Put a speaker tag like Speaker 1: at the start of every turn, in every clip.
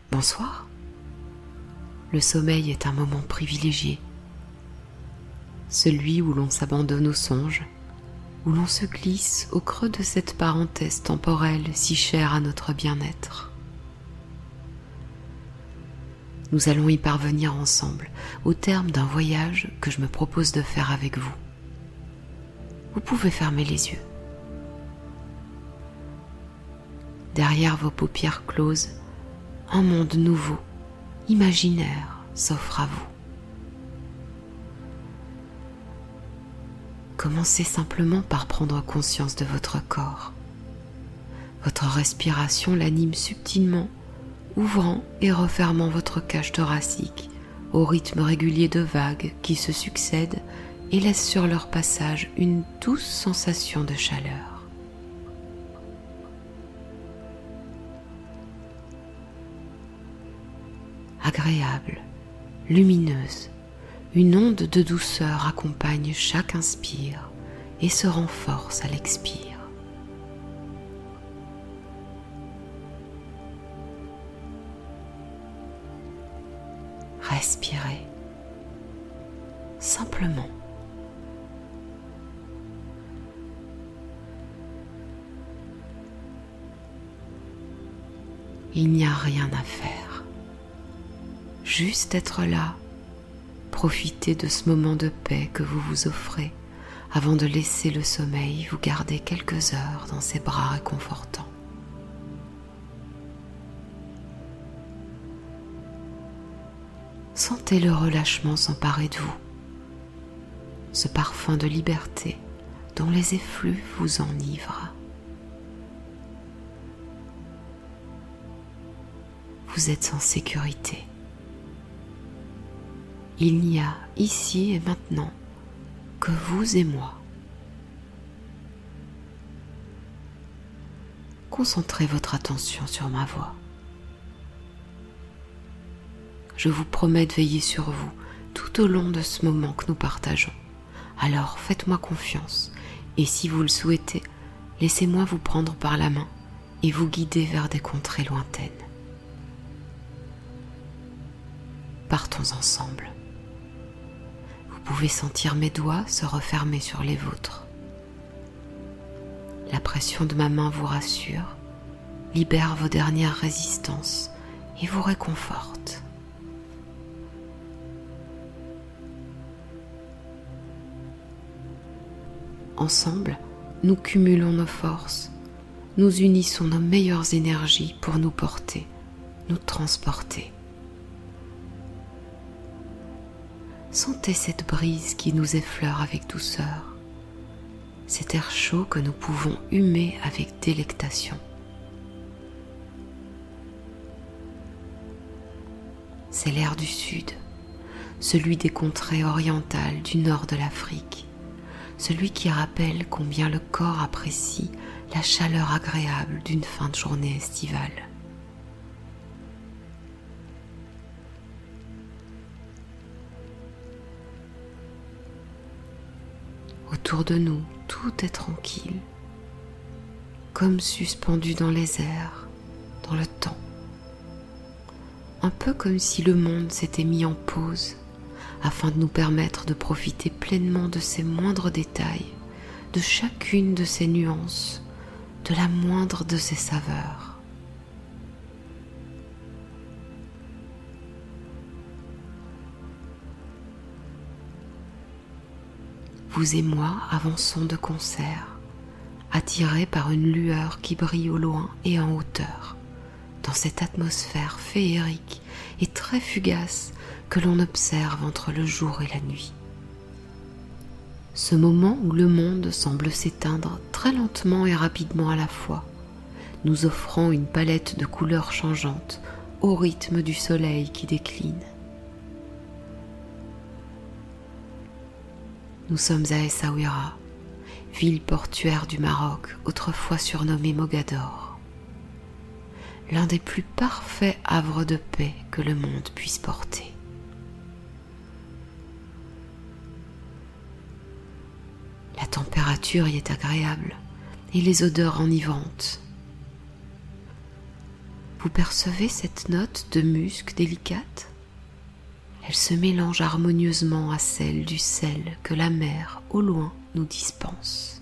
Speaker 1: Bonsoir. Le sommeil est un moment privilégié, celui où l'on s'abandonne aux songes, où l'on se glisse au creux de cette parenthèse temporelle si chère à notre bien-être. Nous allons y parvenir ensemble au terme d'un voyage que je me propose de faire avec vous. Vous pouvez fermer les yeux. Derrière vos paupières closes, un monde nouveau, imaginaire, s'offre à vous. Commencez simplement par prendre conscience de votre corps. Votre respiration l'anime subtilement, ouvrant et refermant votre cage thoracique au rythme régulier de vagues qui se succèdent et laissent sur leur passage une douce sensation de chaleur. Agréable, lumineuse, une onde de douceur accompagne chaque inspire et se renforce à l'expire. Respirez simplement. Il n'y a rien à faire. Juste être là, profitez de ce moment de paix que vous vous offrez avant de laisser le sommeil vous garder quelques heures dans ses bras réconfortants. Sentez le relâchement s'emparer de vous, ce parfum de liberté dont les effluves vous enivrent. Vous êtes en sécurité. Il n'y a ici et maintenant que vous et moi. Concentrez votre attention sur ma voix. Je vous promets de veiller sur vous tout au long de ce moment que nous partageons. Alors faites-moi confiance et si vous le souhaitez, laissez-moi vous prendre par la main et vous guider vers des contrées lointaines. Partons ensemble. Vous pouvez sentir mes doigts se refermer sur les vôtres. La pression de ma main vous rassure, libère vos dernières résistances et vous réconforte. Ensemble, nous cumulons nos forces, nous unissons nos meilleures énergies pour nous porter, nous transporter. Sentez cette brise qui nous effleure avec douceur, cet air chaud que nous pouvons humer avec délectation. C'est l'air du sud, celui des contrées orientales du nord de l'Afrique, celui qui rappelle combien le corps apprécie la chaleur agréable d'une fin de journée estivale. Autour de nous, tout est tranquille, comme suspendu dans les airs, dans le temps. Un peu comme si le monde s'était mis en pause afin de nous permettre de profiter pleinement de ses moindres détails, de chacune de ses nuances, de la moindre de ses saveurs. Vous et moi avançons de concert, attirés par une lueur qui brille au loin et en hauteur, dans cette atmosphère féerique et très fugace que l'on observe entre le jour et la nuit. Ce moment où le monde semble s'éteindre très lentement et rapidement à la fois, nous offrant une palette de couleurs changeantes au rythme du soleil qui décline. Nous sommes à Essaouira, ville portuaire du Maroc, autrefois surnommée Mogador, l'un des plus parfaits havres de paix que le monde puisse porter. La température y est agréable et les odeurs enivrantes. Vous percevez cette note de musc délicate? Elle se mélange harmonieusement à celle du sel que la mer, au loin, nous dispense.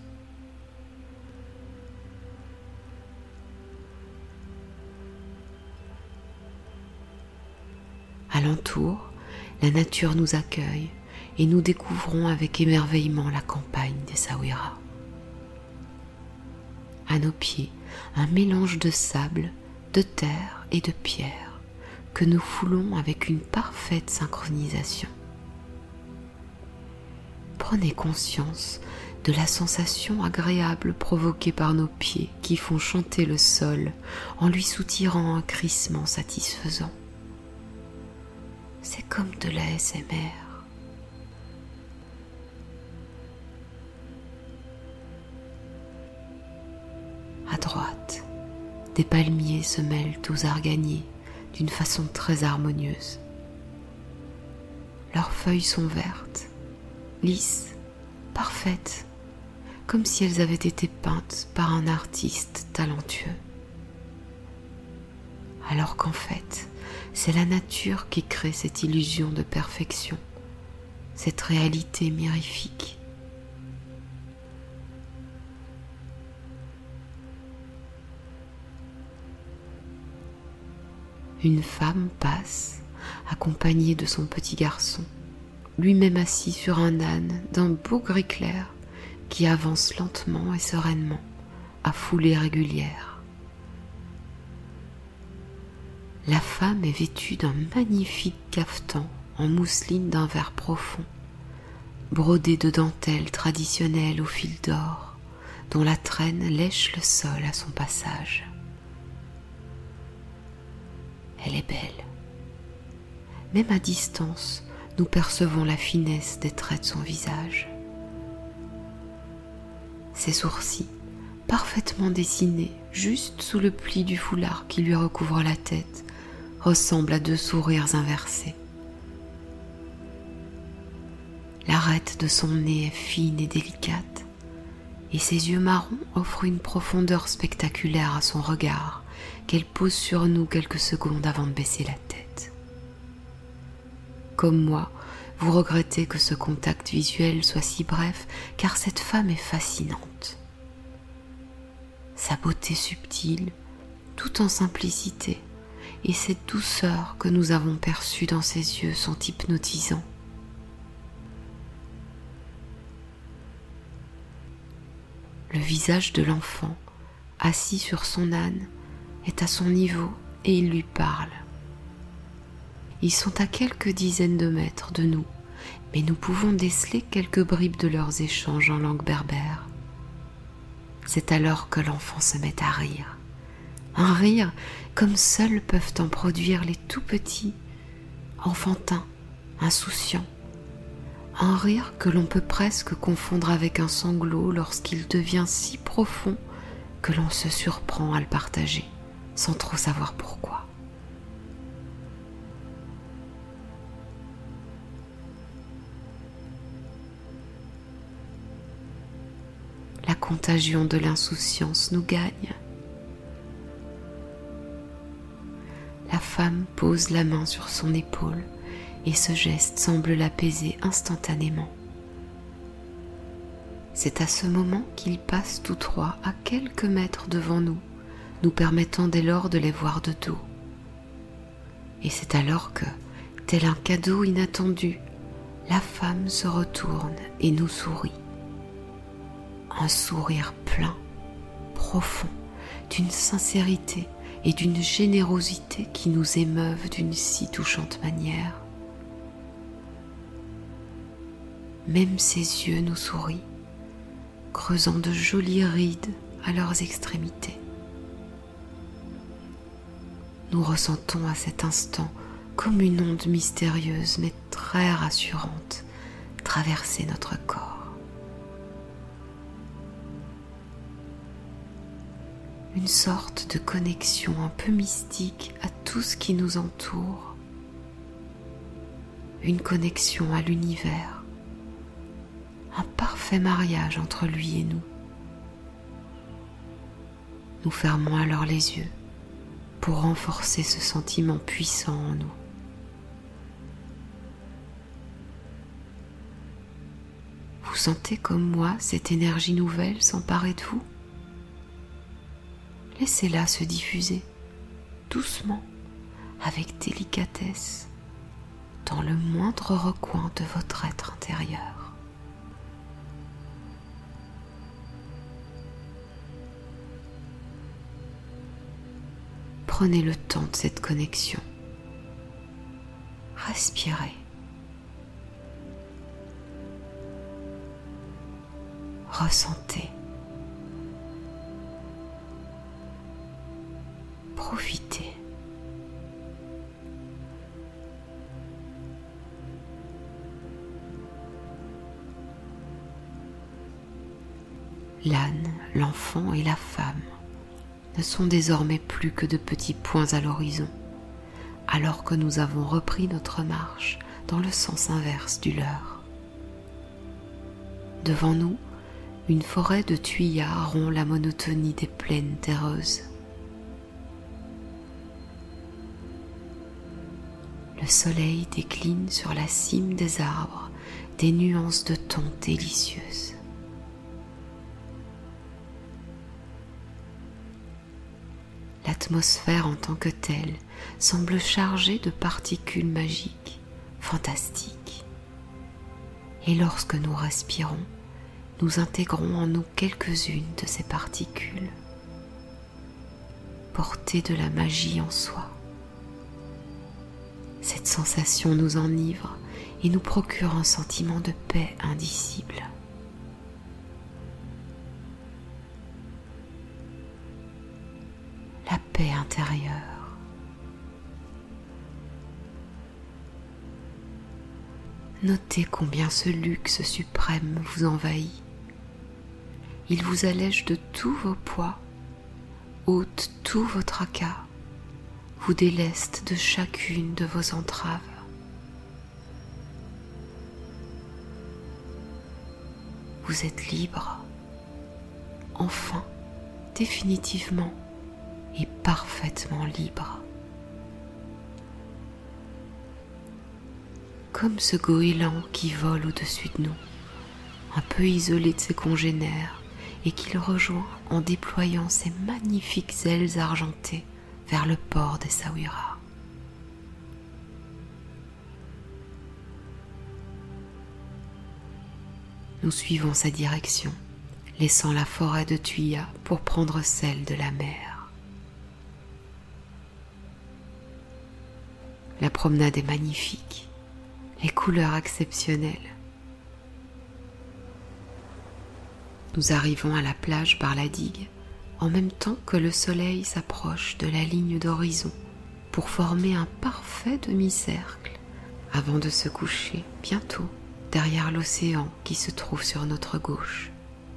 Speaker 1: Alentour, la nature nous accueille et nous découvrons avec émerveillement la campagne d'Essaouira. À nos pieds, un mélange de sable, de terre et de pierre que nous foulons avec une parfaite synchronisation. Prenez conscience de la sensation agréable provoquée par nos pieds qui font chanter le sol en lui soutirant un crissement satisfaisant. C'est comme de l'ASMR. À droite, des palmiers se mêlent aux arganiers d'une façon très harmonieuse. Leurs feuilles sont vertes, lisses, parfaites, comme si elles avaient été peintes par un artiste talentueux. Alors qu'en fait, c'est la nature qui crée cette illusion de perfection, cette réalité mirifique. Une femme passe, accompagnée de son petit garçon, lui-même assis sur un âne d'un beau gris clair qui avance lentement et sereinement, à foulée régulière. La femme est vêtue d'un magnifique cafetan en mousseline d'un vert profond, brodé de dentelles traditionnelles au fil d'or, dont la traîne lèche le sol à son passage. Elle est belle. Même à distance, nous percevons la finesse des traits de son visage. Ses sourcils, parfaitement dessinés, juste sous le pli du foulard qui lui recouvre la tête, ressemblent à deux sourires inversés. L'arête de son nez est fine et délicate, et ses yeux marrons offrent une profondeur spectaculaire à son regard qu'elle pose sur nous quelques secondes avant de baisser la tête. Comme moi, vous regrettez que ce contact visuel soit si bref, car cette femme est fascinante. Sa beauté subtile, tout en simplicité, et cette douceur que nous avons perçue dans ses yeux sont hypnotisants. Le visage de l'enfant, assis sur son âne, est à son niveau et il lui parle. Ils sont à quelques dizaines de mètres de nous, mais nous pouvons déceler quelques bribes de leurs échanges en langue berbère. C'est alors que l'enfant se met à rire. Un rire comme seuls peuvent en produire les tout petits, enfantins, insouciants. Un rire que l'on peut presque confondre avec un sanglot lorsqu'il devient si profond que l'on se surprend à le partager, sans trop savoir pourquoi. La contagion de l'insouciance nous gagne. La femme pose la main sur son épaule et ce geste semble l'apaiser instantanément. C'est à ce moment qu'ils passent tous trois à quelques mètres devant nous, nous permettant dès lors de les voir de dos. Et c'est alors que, tel un cadeau inattendu, la femme se retourne et nous sourit. Un sourire plein, profond, d'une sincérité et d'une générosité qui nous émeuvent d'une si touchante manière. Même ses yeux nous sourient, creusant de jolies rides à leurs extrémités. Nous ressentons à cet instant comme une onde mystérieuse mais très rassurante traverser notre corps. Une sorte de connexion un peu mystique à tout ce qui nous entoure. Une connexion à l'univers. Un parfait mariage entre lui et nous. Nous fermons alors les yeux pour renforcer ce sentiment puissant en nous. Vous sentez comme moi cette énergie nouvelle s'emparer de vous? Laissez-la se diffuser doucement, avec délicatesse, dans le moindre recoin de votre être intérieur. Prenez le temps de cette connexion. Respirez. Ressentez. Profitez. L'âne, l'enfant et la femme ne sont désormais plus que de petits points à l'horizon, alors que nous avons repris notre marche dans le sens inverse du leur. Devant nous, une forêt de thuillas rompt la monotonie des plaines terreuses. Le soleil décline sur la cime des arbres des nuances de tons délicieuses. L'atmosphère en tant que telle semble chargée de particules magiques, fantastiques. Et lorsque nous respirons, nous intégrons en nous quelques-unes de ces particules, portées de la magie en soi. Cette sensation nous enivre et nous procure un sentiment de paix indicible. La paix intérieure. Notez combien ce luxe suprême vous envahit. Il vous allège de tous vos poids, ôte tous vos tracas, vous déleste de chacune de vos entraves. Vous êtes libre, enfin, définitivement et parfaitement libre. Comme ce goéland qui vole au-dessus de nous, un peu isolé de ses congénères et qu'il rejoint en déployant ses magnifiques ailes argentées vers le port d'Essaouira. Nous suivons sa direction, laissant la forêt de thuillas pour prendre celle de la mer. La promenade est magnifique, les couleurs exceptionnelles. Nous arrivons à la plage par la digue, en même temps que le soleil s'approche de la ligne d'horizon pour former un parfait demi-cercle avant de se coucher bientôt derrière l'océan qui se trouve sur notre gauche.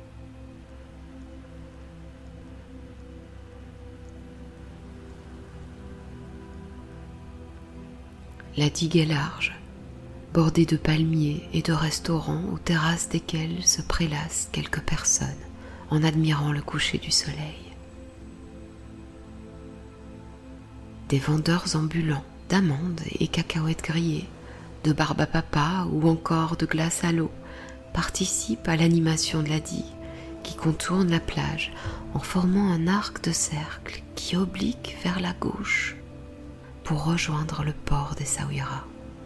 Speaker 1: La digue est large, bordée de palmiers et de restaurants aux terrasses desquels se prélassent quelques personnes en admirant le coucher du soleil. Des vendeurs ambulants d'amandes et cacahuètes grillées, de barbe à papa ou encore de glace à l'eau participent à l'animation de la digue qui contourne la plage en formant un arc de cercle qui oblique vers la gauche pour rejoindre le port d'Essaouira.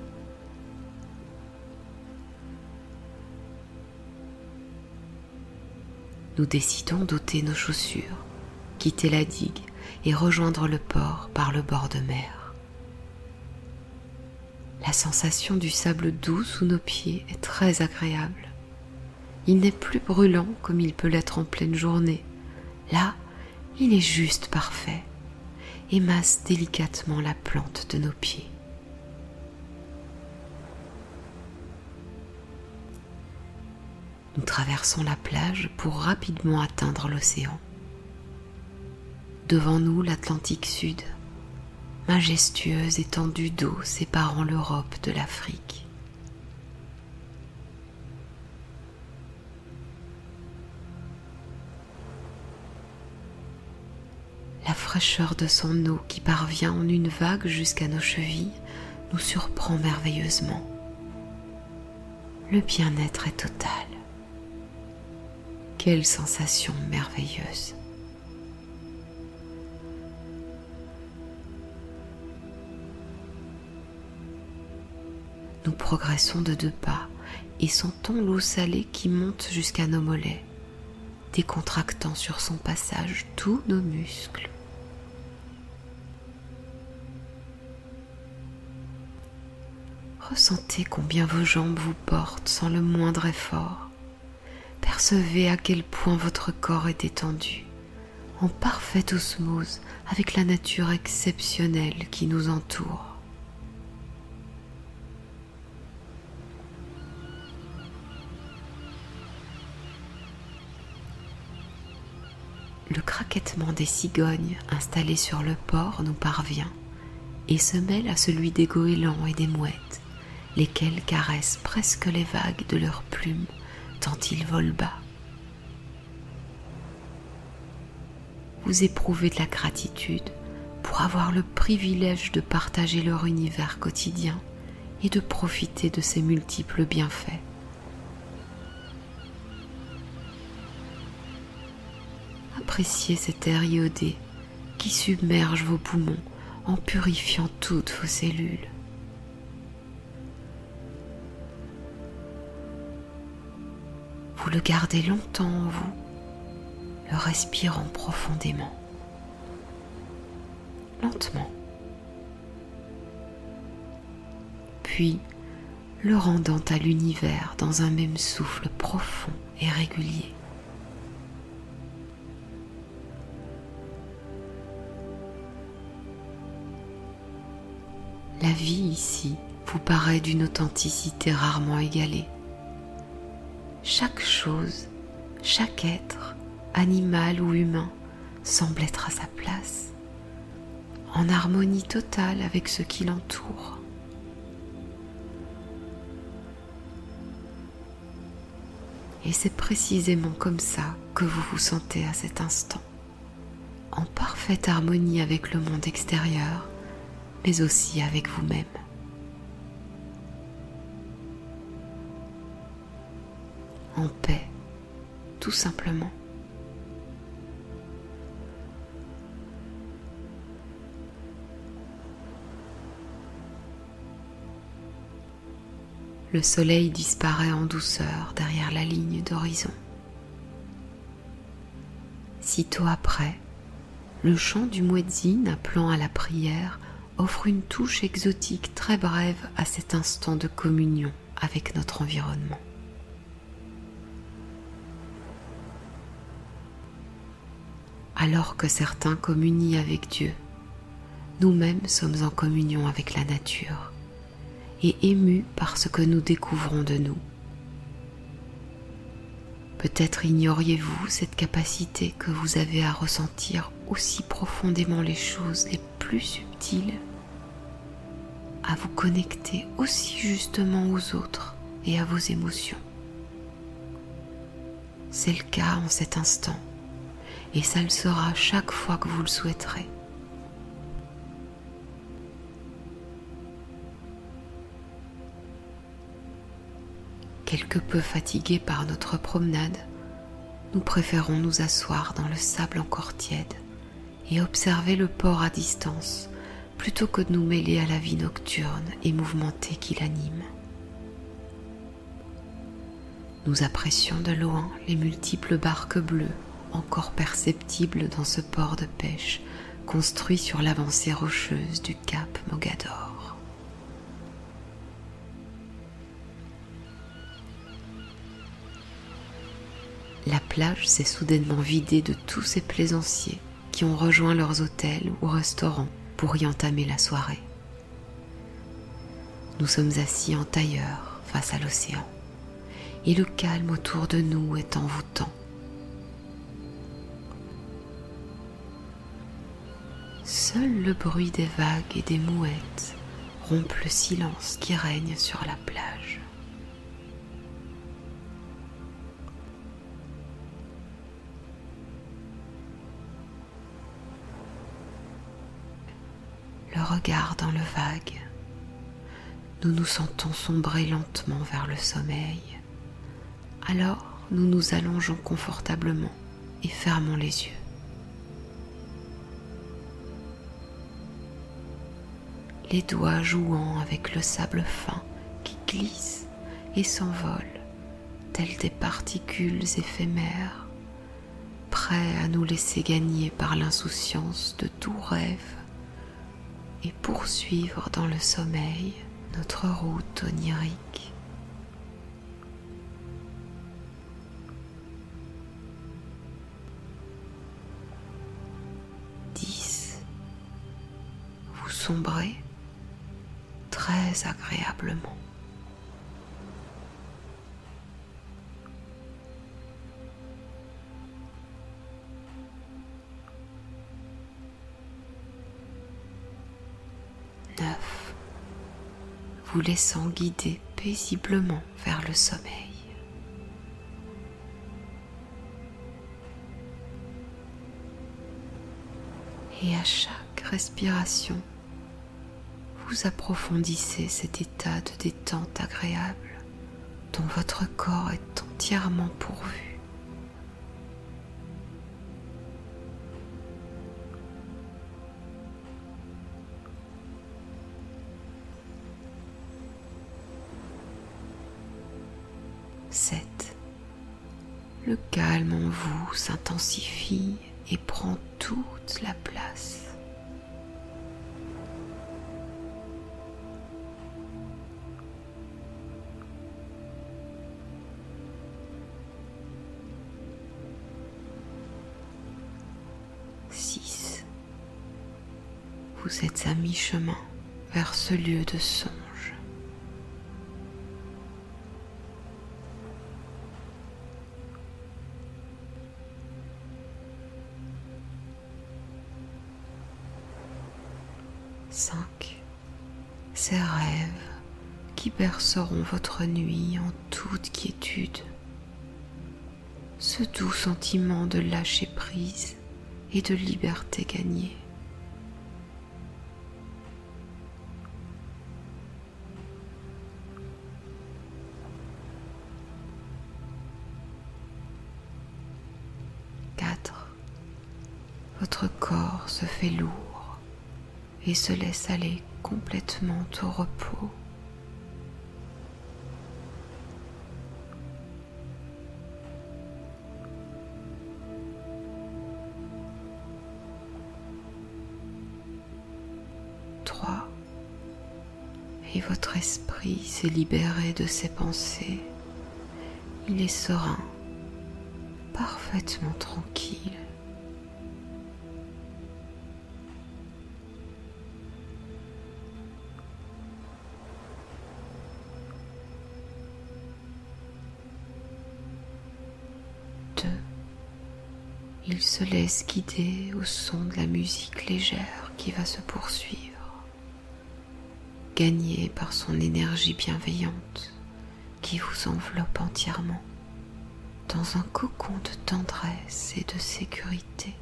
Speaker 1: Nous décidons d'ôter nos chaussures, quitter la digue et rejoindre le port par le bord de mer. La sensation du sable doux sous nos pieds est très agréable. Il n'est plus brûlant comme il peut l'être en pleine journée. Là, il est juste parfait et masse délicatement la plante de nos pieds. Nous traversons la plage pour rapidement atteindre l'océan. Devant nous, l'Atlantique Sud, majestueuse étendue d'eau séparant l'Europe de l'Afrique. La fraîcheur de son eau qui parvient en une vague jusqu'à nos chevilles nous surprend merveilleusement. Le bien-être est total. Quelle sensation merveilleuse! Nous progressons de 2 pas et sentons l'eau salée qui monte jusqu'à nos mollets, décontractant sur son passage tous nos muscles. Ressentez combien vos jambes vous portent sans le moindre effort. Percevez à quel point votre corps est étendu, en parfaite osmose avec la nature exceptionnelle qui nous entoure. Le craquettement des cigognes installées sur le port nous parvient et se mêle à celui des goélands et des mouettes, lesquels caressent presque les vagues de leurs plumes tant ils volent bas. Vous éprouvez de la gratitude pour avoir le privilège de partager leur univers quotidien et de profiter de ses multiples bienfaits. Appréciez cet air iodé qui submerge vos poumons en purifiant toutes vos cellules. Vous le gardez longtemps en vous, le respirant profondément, lentement, puis le rendant à l'univers dans un même souffle profond et régulier. La vie ici vous paraît d'une authenticité rarement égalée. Chaque chose, chaque être, animal ou humain, semble être à sa place, en harmonie totale avec ce qui l'entoure. Et c'est précisément comme ça que vous vous sentez à cet instant, en parfaite harmonie avec le monde extérieur, mais aussi avec vous-même. En paix, tout simplement. Le soleil disparaît en douceur derrière la ligne d'horizon. Sitôt après, le chant du muezzin appelant à la prière offre une touche exotique très brève à cet instant de communion avec notre environnement. Alors que certains communient avec Dieu, nous-mêmes sommes en communion avec la nature et émus par ce que nous découvrons de nous. Peut-être ignoriez-vous cette capacité que vous avez à ressentir aussi profondément les choses les plus subtiles, à vous connecter aussi justement aux autres et à vos émotions. C'est le cas en cet instant, et ça le sera chaque fois que vous le souhaiterez. Quelque peu fatigués par notre promenade, nous préférons nous asseoir dans le sable encore tiède et observer le port à distance plutôt que de nous mêler à la vie nocturne et mouvementée qui l'anime. Nous apprécions de loin les multiples barques bleues encore perceptibles dans ce port de pêche construit sur l'avancée rocheuse du cap Mogador. La plage s'est soudainement vidée de tous ces plaisanciers qui ont rejoint leurs hôtels ou restaurants pour y entamer la soirée. Nous sommes assis en tailleur face à l'océan et le calme autour de nous est envoûtant. Seul le bruit des vagues et des mouettes rompt le silence qui règne sur la plage. regard dans le vague, nous nous sentons sombrer lentement vers le sommeil. Alors, nous nous allongeons confortablement et fermons les yeux. Les doigts jouant avec le sable fin qui glisse et s'envole, tels des particules éphémères, prêts à nous laisser gagner par l'insouciance de tout rêve et poursuivre dans le sommeil notre route onirique. Vous sombrez très agréablement. 9. Vous laissant guider paisiblement vers le sommeil. 8. Et à chaque respiration, vous approfondissez cet état de détente agréable dont votre corps est entièrement pourvu. 7. Le calme en vous s'intensifie et prend toute la place. 6. Vous êtes à mi-chemin vers ce lieu de songe. 5. Ces rêves qui berceront votre nuit en toute quiétude. Ce doux sentiment de lâcher prise et de liberté gagnée. 4. Votre corps se fait lourd et se laisse aller complètement au repos. 3. Et votre esprit s'est libéré de ses pensées. Il est serein, parfaitement tranquille. 2. Il se laisse guider au son de la musique légère qui va se poursuivre, gagné par son énergie bienveillante qui vous enveloppe entièrement dans un cocon de tendresse et de sécurité.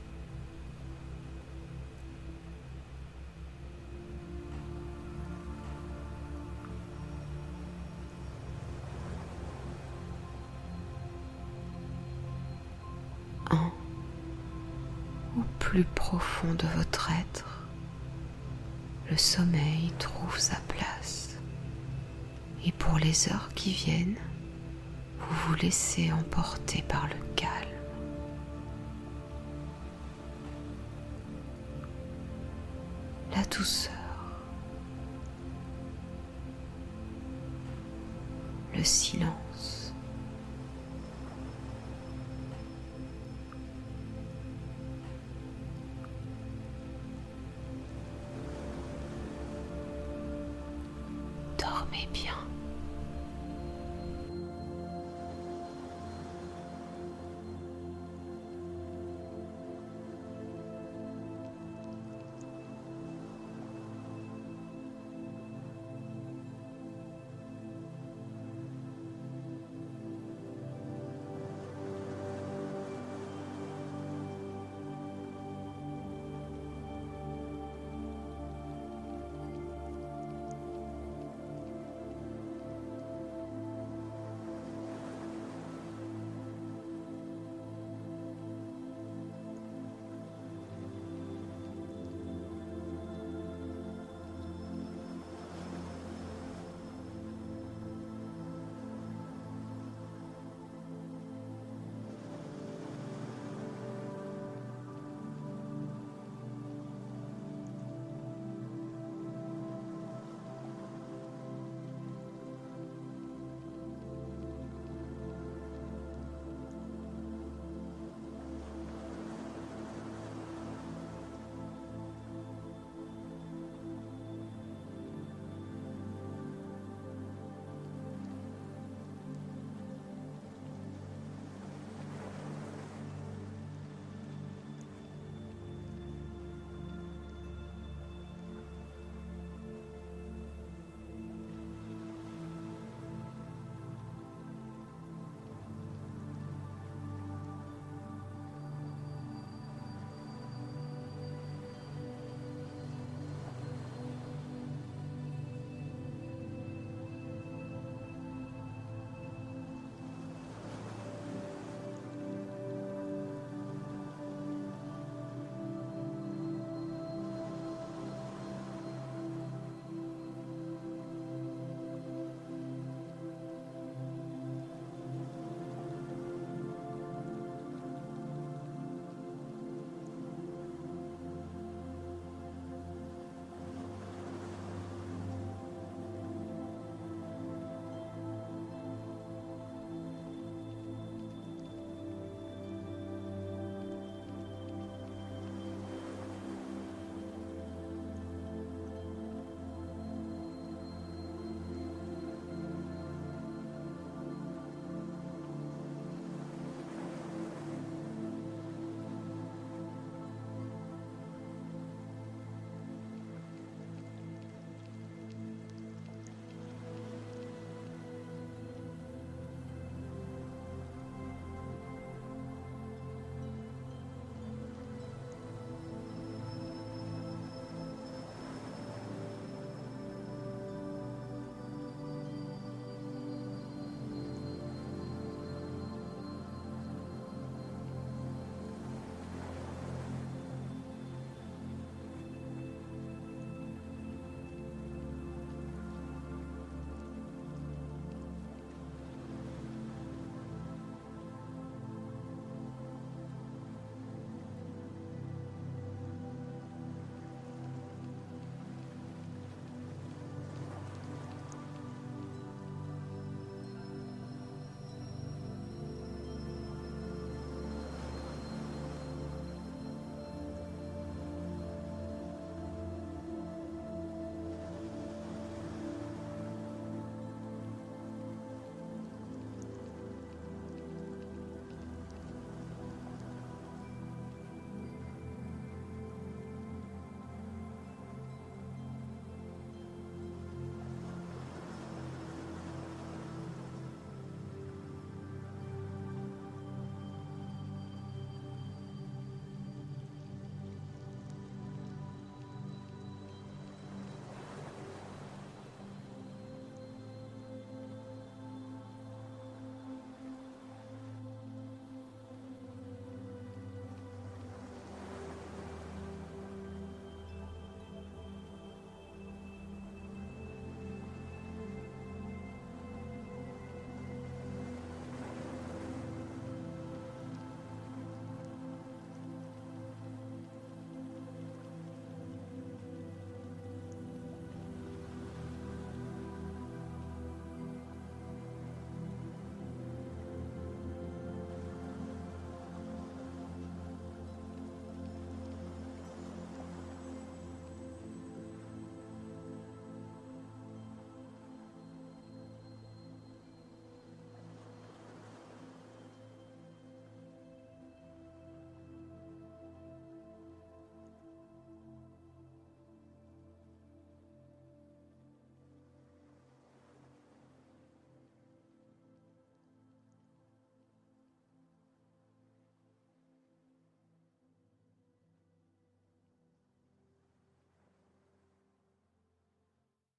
Speaker 1: Au plus profond de votre être, le sommeil trouve sa place. Et pour les heures qui viennent, vous vous laissez emporter par le calme. La douceur, le silence. Dormez bien.